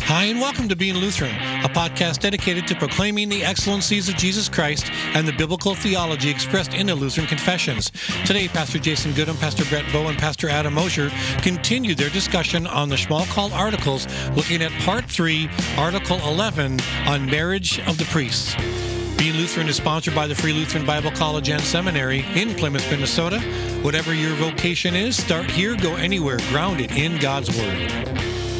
Hi, and welcome to Being Lutheran, a podcast dedicated to proclaiming the excellencies of Jesus Christ and the biblical theology expressed in the Lutheran confessions. Today, Pastor Jason Goodham, Pastor Brett Bowe, and Pastor Adam Mosier continue their discussion on the Schmalkald Articles, looking at Part 3, Article 11, on marriage of the priests. Being Lutheran is sponsored by the Free Lutheran Bible College and Seminary in Plymouth, Minnesota. Whatever your vocation is, start here, go anywhere, grounded in God's Word.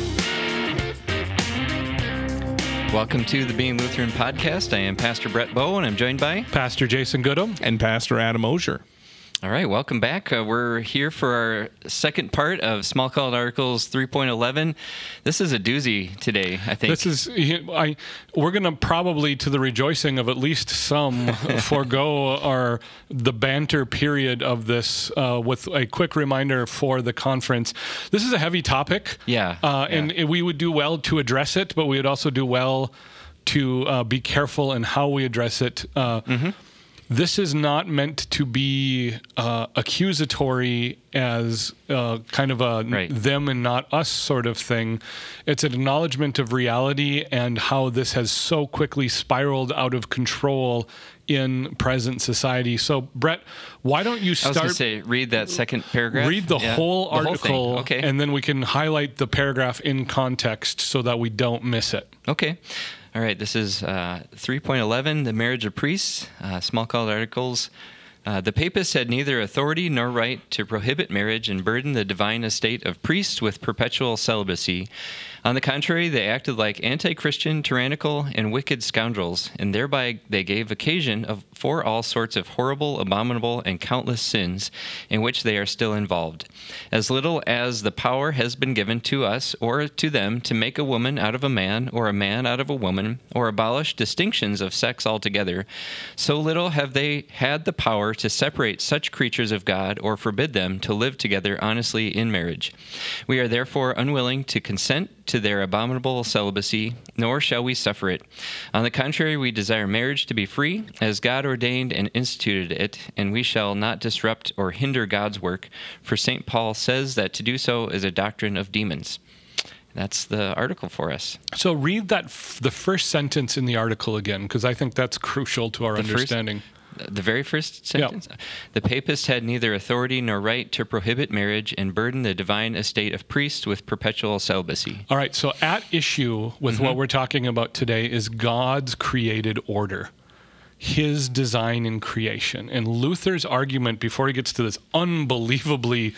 Welcome to the Being Lutheran podcast. I am Pastor Brett Bowe, and I'm joined by Pastor Jason Goodham and Pastor Adam Mosier. All right, welcome back. We're here for our second part of Schmalkald Articles 3.11. This is a doozy today, I think. We're going to probably, to the rejoicing of at least some, forego the banter period of this with a quick reminder for the conference. This is a heavy topic. And we would do well to address it, but we would also do well to be careful in how we address it. This is not meant to be accusatory as kind of a them and not us sort of thing. It's an acknowledgement of reality and how this has so quickly spiraled out of control in present society. So, Brett, why don't you start... I was going to say, read that second paragraph. Read the whole article, and then we can highlight the paragraph in context so that we don't miss it. Okay. All right, this is 3.11, the marriage of priests, Schmalkald Articles. The papists had neither authority nor right to prohibit marriage and burden the divine estate of priests with perpetual celibacy. On the contrary, they acted like anti-Christian, tyrannical, and wicked scoundrels, and thereby they gave occasion for all sorts of horrible, abominable, and countless sins in which they are still involved. As little as the power has been given to us or to them to make a woman out of a man or a man out of a woman, or abolish distinctions of sex altogether, so little have they had the power to separate such creatures of God or forbid them to live together honestly in marriage. We are therefore unwilling to consent to their abominable celibacy, nor shall we suffer it. On the contrary, we desire marriage to be free, as God ordained and instituted it, and we shall not disrupt or hinder God's work, for St. Paul says that to do so is a doctrine of demons. That's the article for us. So read the first sentence in the article again, because I think that's crucial to our understanding. The very first sentence? Yep. The papists had neither authority nor right to prohibit marriage and burden the divine estate of priests with perpetual celibacy. All right, so at issue with what we're talking about today is God's created order, his design in creation. And Luther's argument, before he gets to this unbelievably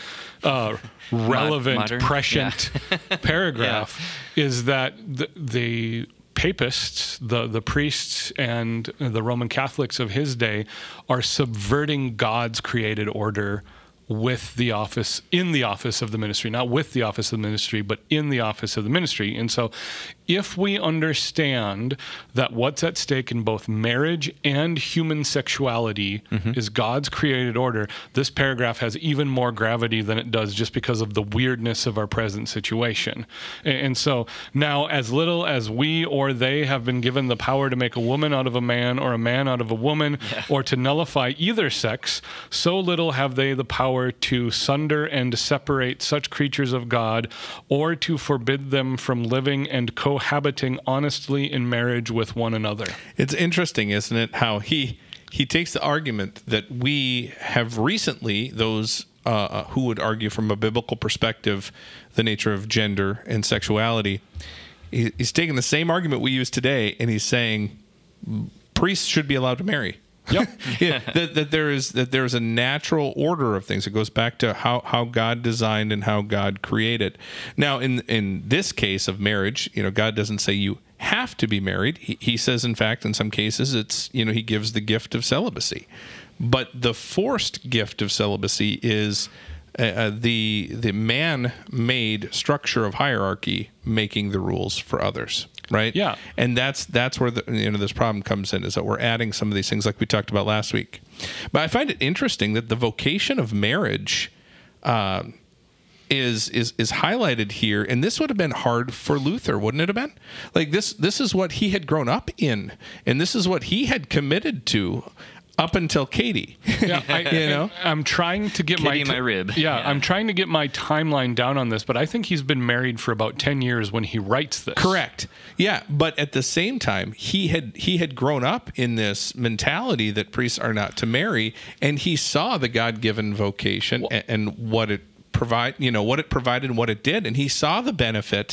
relevant, prescient paragraph, is that the papists, the priests and the Roman Catholics of his day are subverting God's created order with the office, in the office of the ministry, not with the office of the ministry, but in the office of the ministry. And so if we understand that what's at stake in both marriage and human sexuality is God's created order, this paragraph has even more gravity than it does just because of the weirdness of our present situation. And so now, as little as we or they have been given the power to make a woman out of a man or a man out of a woman, or to nullify either sex, so little have they the power to sunder and separate such creatures of God, or to forbid them from living and cohabiting honestly in marriage with one another. It's interesting, isn't it, how he takes the argument that we have recently, those who would argue from a biblical perspective the nature of gender and sexuality, he's taking the same argument we use today, and he's saying priests should be allowed to marry. Yep. that there is a natural order of things. It goes back to how God designed and how God created. Now, in this case of marriage, God doesn't say you have to be married. He says, in fact, in some cases, it's he gives the gift of celibacy. But the forced gift of celibacy is the man-made structure of hierarchy making the rules for others. Right. Yeah. And that's where this problem comes in, is that we're adding some of these things like we talked about last week. But I find it interesting that the vocation of marriage is highlighted here, and this would have been hard for Luther, wouldn't it have been? Like this is what he had grown up in, and this is what he had committed to. up until Katie. Yeah, I'm trying to get my rib. Yeah, I'm trying to get my timeline down on this, but I think he's been married for about 10 years when he writes this. Correct. Yeah, but at the same time, he had grown up in this mentality that priests are not to marry, and he saw the God-given vocation and what it what it provided and what it did, and he saw the benefit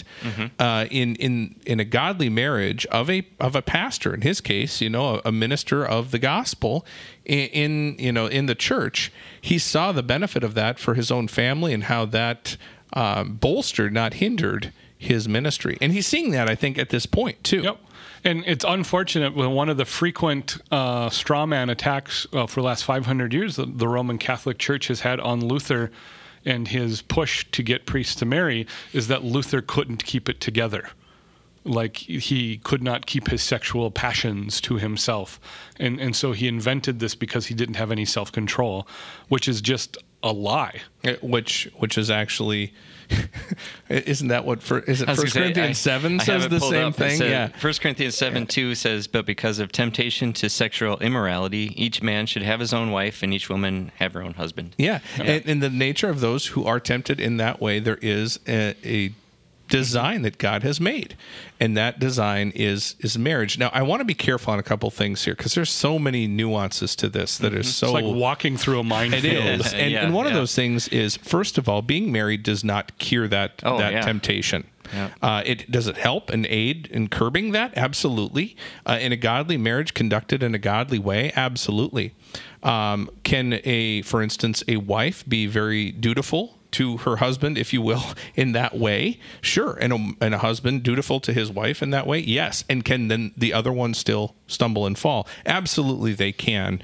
in a godly marriage of a pastor, in his case, a minister of the gospel in the church. He saw the benefit of that for his own family and how that bolstered, not hindered, his ministry. And he's seeing that, I think, at this point too. Yep. And it's unfortunate when one of the frequent straw man attacks for the last 500 years that the Roman Catholic Church has had on Luther and his push to get priests to marry is that Luther couldn't keep it together. Like, he could not keep his sexual passions to himself. And so he invented this because he didn't have any self-control, which is just a lie. Which is actually... Isn't that what? Is it 1 Corinthians 7 says the same thing? Yeah. 1 Corinthians 7:2 says, "But because of temptation to sexual immorality, each man should have his own wife, and each woman have her own husband." Yeah. And in the nature of those who are tempted in that way, there is a design that God has made, and that design is marriage. Now, I want to be careful on a couple things here because there's so many nuances to this that is so... It's like walking through a minefield. It is. And one of those things is, first of all, being married does not cure that temptation. Yeah. Does it help and aid in curbing that? Absolutely. In a godly marriage conducted in a godly way? Absolutely. Can for instance, a wife be very dutiful to her husband, if you will, in that way? Sure. And a husband dutiful to his wife in that way? Yes. And can then the other one still stumble and fall? Absolutely they can.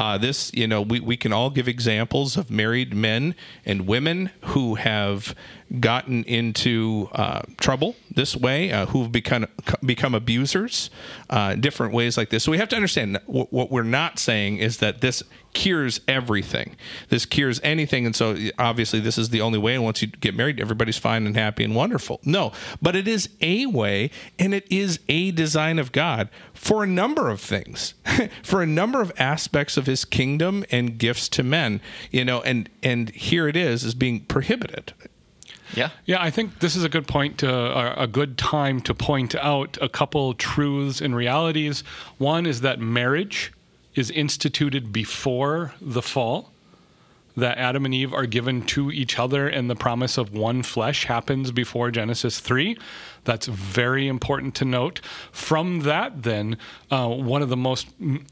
We can all give examples of married men and women who have gotten into trouble this way, who've become abusers, different ways like this. So we have to understand that what we're not saying is that this cures everything. This cures anything, and so obviously this is the only way, and once you get married, everybody's fine and happy and wonderful. No, but it is a way, and it is a design of God for a number of things, for a number of aspects of his kingdom and gifts to men, and here it is being prohibited. Yeah. Yeah, I think this is a good point, a good time to point out a couple truths and realities. One is that marriage is instituted before the fall, that Adam and Eve are given to each other, and the promise of one flesh happens before Genesis 3. That's very important to note. From that, then, one of the most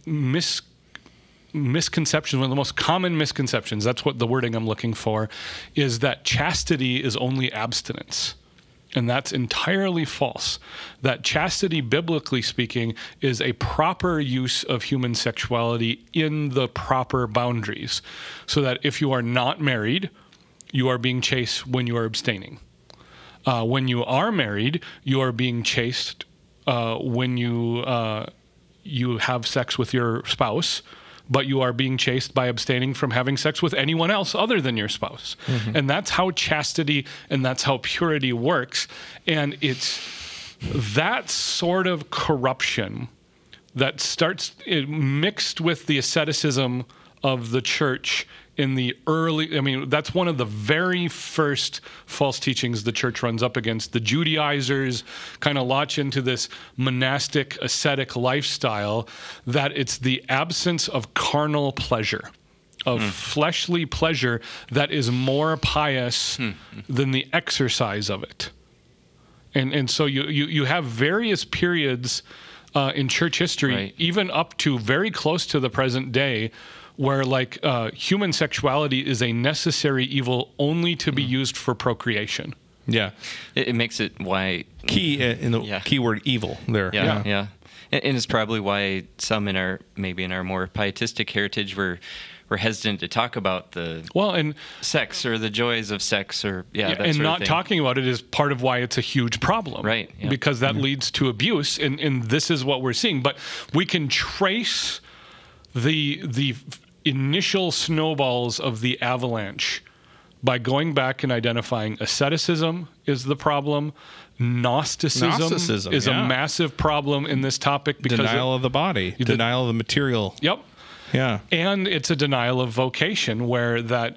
misconceptions, one of the most common misconceptions, that's what the wording I'm looking for, is that chastity is only abstinence. And that's entirely false. That chastity, biblically speaking, is a proper use of human sexuality in the proper boundaries. So that if you are not married, you are being chaste when you are abstaining. When you are married, you are being chaste when you have sex with your spouse, but you are being chaste by abstaining from having sex with anyone else other than your spouse. Mm-hmm. And that's how chastity and that's how purity works. And it's that sort of corruption that starts mixed with the asceticism of the church in the early, that's one of the very first false teachings the church runs up against. The Judaizers kind of latch into this monastic ascetic lifestyle, that it's the absence of carnal pleasure, of fleshly pleasure that is more pious than the exercise of it. And so you have various periods in church history, right, even up to very close to the present day, where human sexuality is a necessary evil only to be used for procreation. Yeah. It makes it why... keyword evil there. Yeah. And it's probably why some in our more pietistic heritage were hesitant to talk about the sex or the joys of sex or that and sort not of thing. talking about it is part of why it's a huge problem, right? Yeah. Because that leads to abuse, and this is what we're seeing. But we can trace the initial snowballs of the avalanche by going back and identifying asceticism is the problem. Gnosticism is a massive problem in this topic because denial of the body, denial of the material. Yep. Yeah. And it's a denial of vocation where that,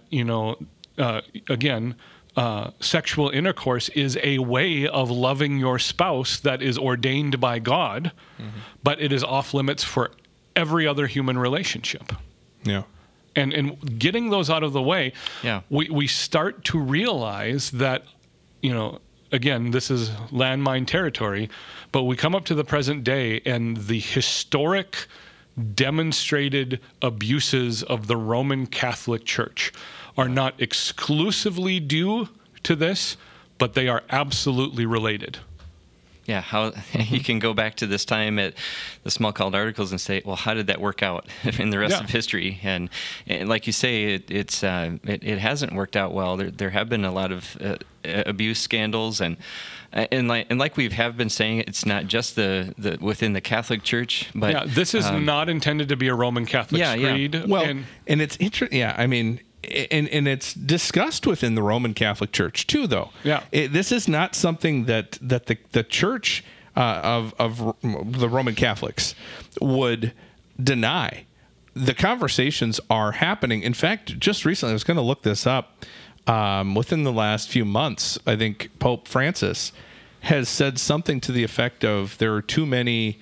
sexual intercourse is a way of loving your spouse that is ordained by God, but it is off limits for every other human relationship. Yeah. And getting those out of the way, we start to realize that, again, this is landmine territory, but we come up to the present day and the historic demonstrated abuses of the Roman Catholic Church are not exclusively due to this, but they are absolutely related. Yeah, how you can go back to this time at the Small Called Articles and say, well, how did that work out in the rest of history? And like you say, it hasn't worked out well. There have been a lot of abuse scandals, and like we have been saying, it's not just the within the Catholic Church, but this is not intended to be a Roman Catholic creed. Yeah. Well, and it's interesting. Yeah, I mean. And it's discussed within the Roman Catholic Church too, though. Yeah, this is not something that the Church of the Roman Catholics would deny. The conversations are happening. In fact, just recently, I was going to look this up. Within the last few months, I think Pope Francis has said something to the effect of there are too many.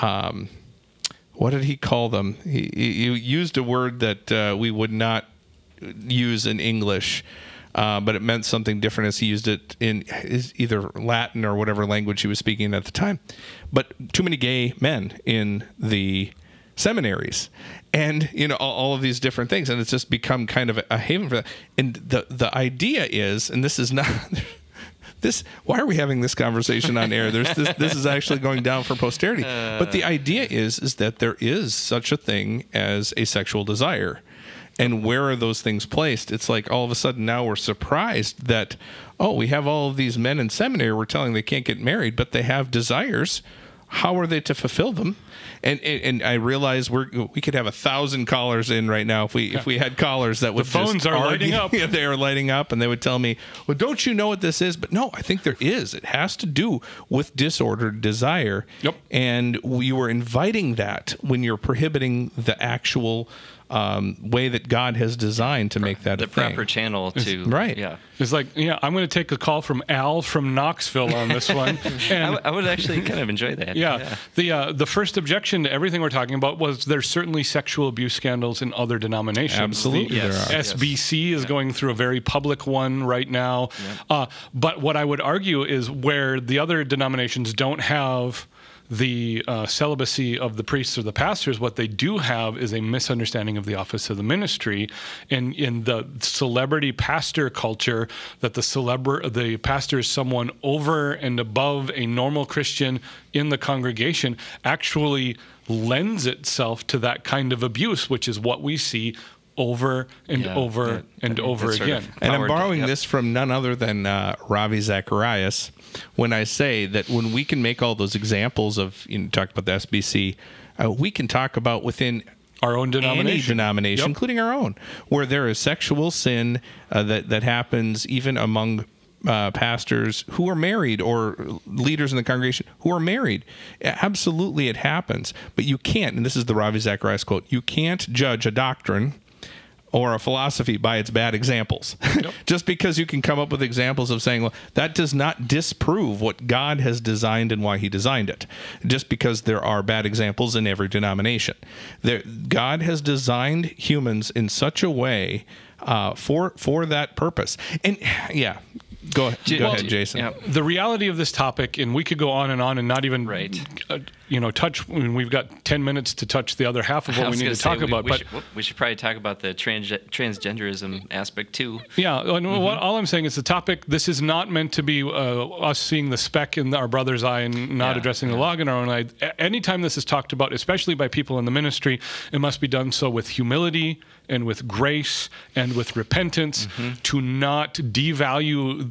What did he call them? He used a word that we would not use in English, but it meant something different as he used it in either Latin or whatever language he was speaking at the time. But too many gay men in the seminaries, and all of these different things, and it's just become kind of a haven for that. And the idea is, and this is not this. Why are we having this conversation on air? This is actually going down for posterity. But the idea is that there is such a thing as a sexual desire. And where are those things placed? It's like all of a sudden now we're surprised that, we have all of these men in seminary we're telling they can't get married, but they have desires. How are they to fulfill them? And I realize we could have 1,000 callers in right now if we had callers that would the phones just are lighting up. Yeah, they are lighting up, and they would tell me, well, don't you know what this is? But no, I think there is. It has to do with disordered desire. Yep. And you were inviting that when you're prohibiting the actual way that God has designed to make that the a thing. proper channel to right. Yeah. It's like, I'm going to take a call from Al from Knoxville on this one. And I would actually kind of enjoy that. The first objection to everything we're talking about was there's certainly sexual abuse scandals in other denominations. Absolutely, there are. SBC is going through a very public one right now. But what I would argue is where the other denominations don't have the celibacy of the priests or the pastors, what they do have is a misunderstanding of the office of the ministry. And in the celebrity pastor culture, that the pastor is someone over and above a normal Christian in the congregation actually lends itself to that kind of abuse, which is what we see over and over and over again. And I'm borrowing this from none other than Ravi Zacharias when I say that when we can make all those examples of, talk about the SBC, we can talk about within our own denomination, any denomination, including our own, where there is sexual sin that happens even among pastors who are married or leaders in the congregation who are married. Absolutely, it happens. But you can't, and this is the Ravi Zacharias quote, you can't judge a doctrine or a philosophy by its bad examples. Just because you can come up with examples of saying, well, that does not disprove what God has designed and why he designed it. Just because there are bad examples in every denomination. God has designed humans in such a way for that purpose. And go ahead, Jason. Yeah. The reality of this topic, and we could go on and not even touch. I mean, we've got 10 minutes to touch the other half of what we need to talk about. We should probably talk about the transgenderism aspect too. Yeah. All I'm saying is the topic. This is not meant to be us seeing the speck in our brother's eye and not addressing the log in our own eye. Anytime this is talked about, especially by people in the ministry, it must be done so with humility and with grace and with repentance, to not devalue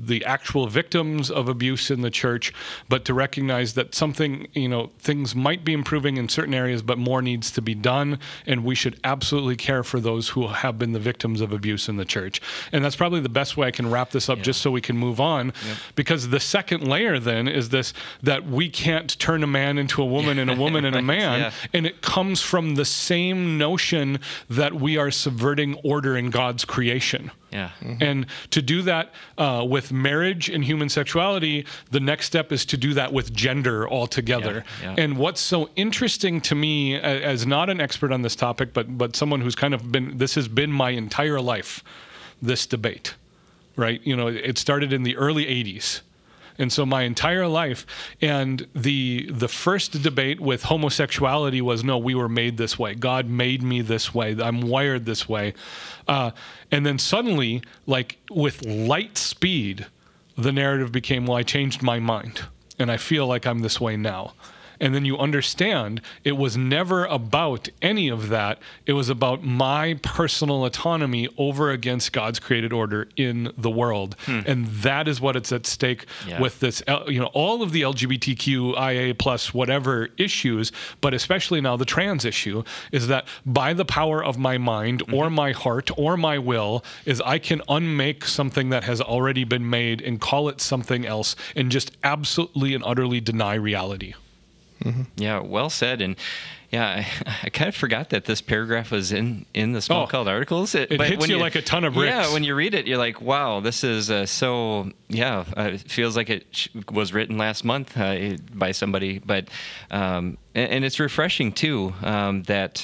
the actual victims of abuse in the church, but to recognize that things might be improving in certain areas, but more needs to be done, and we should absolutely care for those who have been the victims of abuse in the church. And that's probably the best way I can wrap this up, just so we can move on, because the second layer then is this, that we can't turn a man into a woman and a woman and a man, and it comes from the same notion that we are subverting order in God's creation. Yeah. And to do that with marriage and human sexuality, the next step is to do that with gender altogether. And what's so interesting to me, as not an expert on this topic, but someone who's kind of this has been my entire life, this debate, right? It started in the early 80s. And so my entire life, and the first debate with homosexuality was, no, we were made this way. God made me this way. I'm wired this way. And then suddenly, like with light speed, the narrative became, well, I changed my mind, and I feel like I'm this way now. And then you understand it was never about any of that. It was about my personal autonomy over against God's created order in the world. And that is what it's at stake with this, all of the LGBTQIA plus whatever issues, but especially now the trans issue, is that by the power of my mind or my heart or my will, is I can unmake something that has already been made and call it something else and just absolutely and utterly deny reality. Yeah, well said. And I kind of forgot that this paragraph was in the Small Colored Articles. It hits you like a ton of bricks. Yeah, when you read it, you're like, wow, this is it feels like it was written last month by somebody. But and it's refreshing too that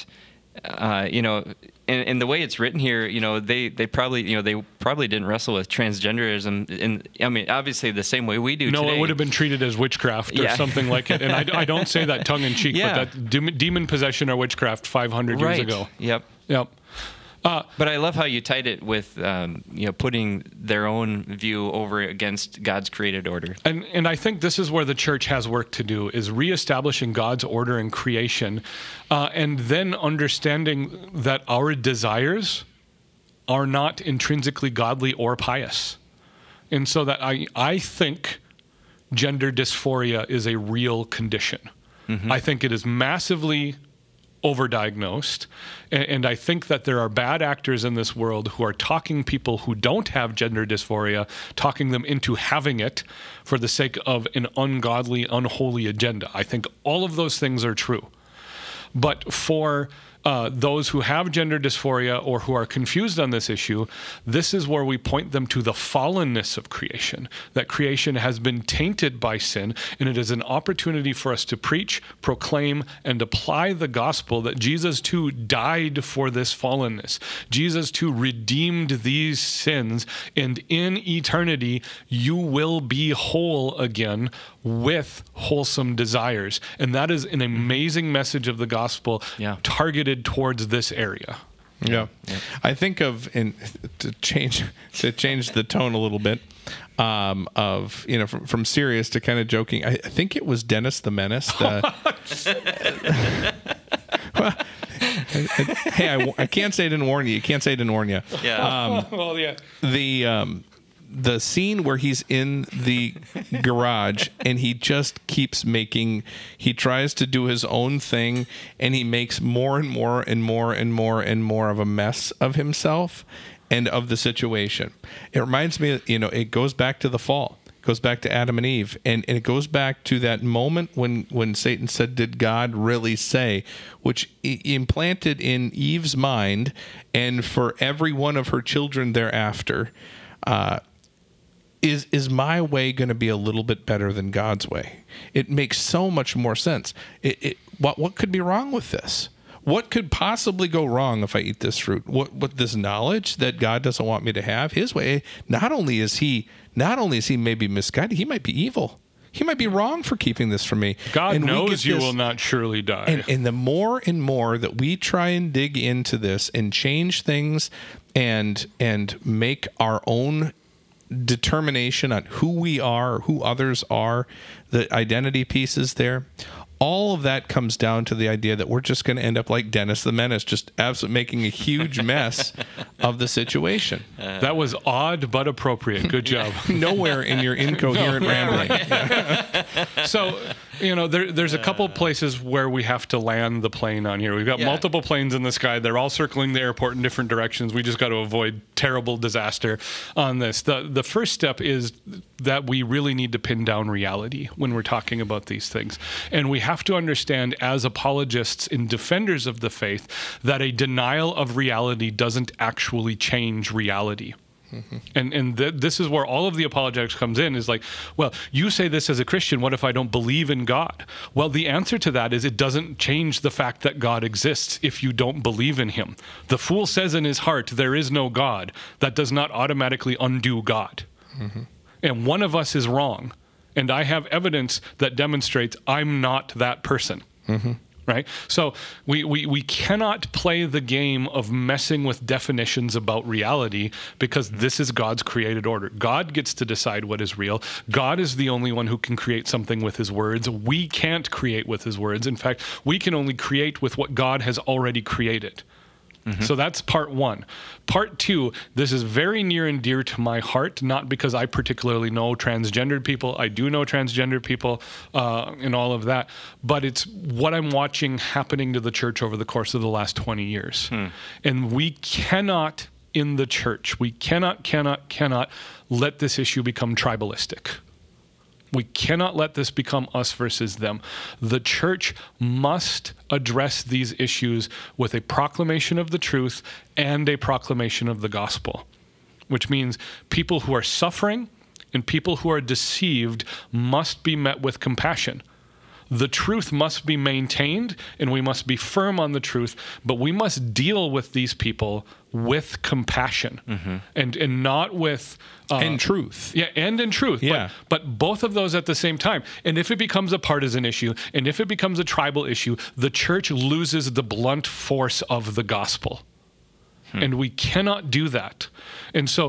and the way it's written here, they probably didn't wrestle with transgenderism, and I mean, obviously the same way we do today. No, it would have been treated as witchcraft or something like it. And I don't say that tongue in cheek, but that demon possession or witchcraft 500 years ago. Yep. But I love how you tied it with putting their own view over against God's created order. And I think this is where the church has work to do, is reestablishing God's order in creation, and then understanding that our desires are not intrinsically godly or pious. And so that I think gender dysphoria is a real condition. I think it is massively overdiagnosed, and I think that there are bad actors in this world who are talking people who don't have gender dysphoria, talking them into having it for the sake of an ungodly, unholy agenda. I think all of those things are true. But for those who have gender dysphoria or who are confused on this issue, this is where we point them to the fallenness of creation, that creation has been tainted by sin, and it is an opportunity for us to preach, proclaim, and apply the gospel that Jesus too died for this fallenness. Jesus too redeemed these sins, and in eternity you will be whole again with wholesome desires. And that is an amazing message of the gospel targeted towards this area. Yeah. I think of, and to change the tone a little bit, from serious to kind of joking. I think it was Dennis the Menace. Hey, I can't say I didn't warn you. You can't say I didn't warn you. The scene where he's in the garage and he just keeps he tries to do his own thing, and he makes more and more and more and more and more of a mess of himself and of the situation. It reminds me, it goes back to the fall. It goes back to Adam and Eve. And it goes back to that moment when Satan said, "Did God really say?" Which implanted in Eve's mind, and for every one of her children thereafter, is my way going to be a little bit better than God's way? It makes so much more sense. What could be wrong with this? What could possibly go wrong if I eat this fruit? What this knowledge that God doesn't want me to have His way? Not only is he maybe misguided, he might be evil. He might be wrong for keeping this from me. God knows you will not surely die. And the more and more that we try and dig into this and change things and make our own determination on who we are, who others are, the identity pieces there, all of that comes down to the idea that we're just going to end up like Dennis the Menace, just absolutely making a huge mess of the situation. That was odd but appropriate. Good job. Nowhere in your incoherent rambling. So, there's a couple places where we have to land the plane on here. We've got multiple planes in the sky. They're all circling the airport in different directions. We just got to avoid terrible disaster on this. The first step is that we really need to pin down reality when we're talking about these things. And we have to understand, as apologists and defenders of the faith, that a denial of reality doesn't actually change reality. And this is where all of the apologetics comes in, is like, well, you say this as a Christian, what if I don't believe in God? Well, the answer to that is it doesn't change the fact that God exists if you don't believe in him. The fool says in his heart, there is no God. That does not automatically undo God. And one of us is wrong. And I have evidence that demonstrates I'm not that person. Right? So we cannot play the game of messing with definitions about reality, because this is God's created order. God gets to decide what is real. God is the only one who can create something with his words. We can't create with his words. In fact, we can only create with what God has already created. So that's part one. Part two, this is very near and dear to my heart, not because I particularly know transgendered people. I do know transgendered people and all of that, but it's what I'm watching happening to the church over the course of the last 20 years. And we cannot, in the church, we cannot let this issue become tribalistic. We cannot let this become us versus them. The church must address these issues with a proclamation of the truth and a proclamation of the gospel, which means people who are suffering and people who are deceived must be met with compassion. The truth must be maintained, and we must be firm on the truth, but we must deal with these people with compassion and not with... and truth. Yeah, and in truth. Yeah. But both of those at the same time. And if it becomes a partisan issue, and if it becomes a tribal issue, the church loses the blunt force of the gospel. And we cannot do that. And so,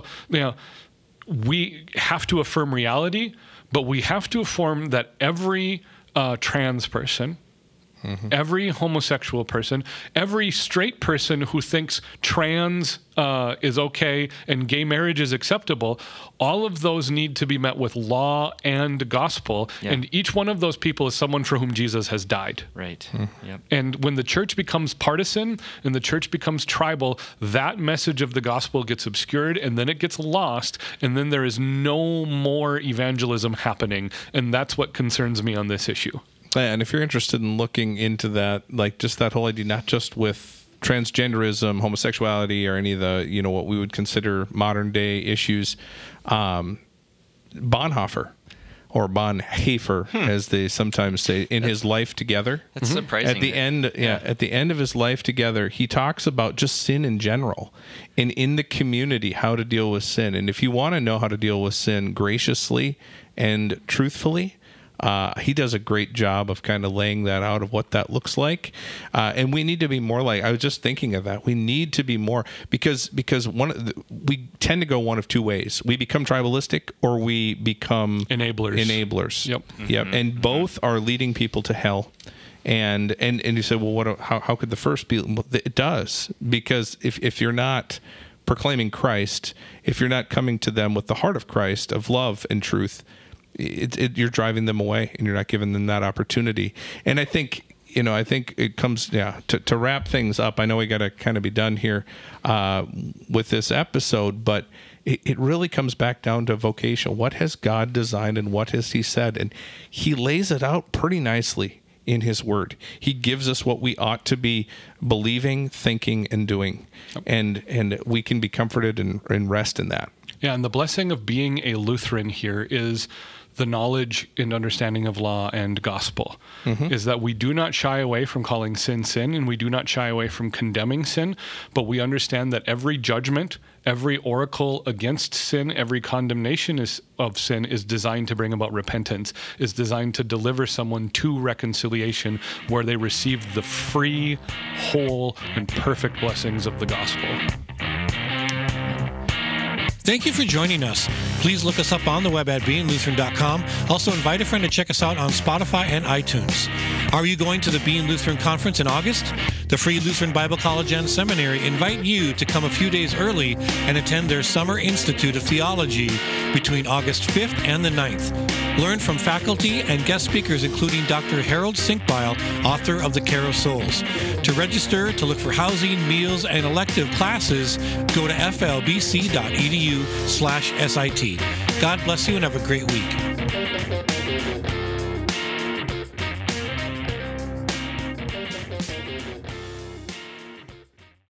we have to affirm reality, but we have to affirm that every trans person, every homosexual person, every straight person who thinks trans is okay and gay marriage is acceptable, all of those need to be met with law and gospel. And each one of those people is someone for whom Jesus has died. Right. Yep. And when the church becomes partisan and the church becomes tribal, that message of the gospel gets obscured, and then it gets lost, and then there is no more evangelism happening. And that's what concerns me on this issue. And if you're interested in looking into that, like just that whole idea, not just with transgenderism, homosexuality, or any of the, what we would consider modern day issues, Bonhoeffer, or Bonhoeffer, as they sometimes say, in his Life Together. That's surprising. At the end, at the end of his Life Together, he talks about just sin in general, and in the community, how to deal with sin. And if you want to know how to deal with sin graciously and truthfully, he does a great job of kind of laying that out, of what that looks like. And we need to be more like, I was just thinking of that. We need to be more, because we tend to go one of two ways. We become tribalistic, or we become enablers. Yep. Yep. And both are leading people to hell. And you say, well, how could the first be? Well, it does, because if you're not proclaiming Christ, if you're not coming to them with the heart of Christ, of love and truth, you're driving them away, and you're not giving them that opportunity. And I think it comes to wrap things up. I know we got to kind of be done here with this episode, but it really comes back down to vocation. What has God designed, and what has He said? And He lays it out pretty nicely in His Word. He gives us what we ought to be believing, thinking, and doing, and we can be comforted and rest in that. Yeah, and the blessing of being a Lutheran here is the knowledge and understanding of law and gospel, is that we do not shy away from calling sin, and we do not shy away from condemning sin, but we understand that every judgment, every oracle against sin, every condemnation of sin is designed to bring about repentance, is designed to deliver someone to reconciliation, where they receive the free, whole, and perfect blessings of the gospel. Thank you for joining us. Please look us up on the web at beinglutheran.com. Also invite a friend to check us out on Spotify and iTunes. Are you going to the Bean Lutheran Conference in August? The Free Lutheran Bible College and Seminary invite you to come a few days early and attend their Summer Institute of Theology between August 5th and the 9th. Learn from faculty and guest speakers including Dr. Harold Sinkbeil, author of The Care of Souls. To register, to look for housing, meals, and elective classes, go to flbc.edu/SIT. God bless you and have a great week.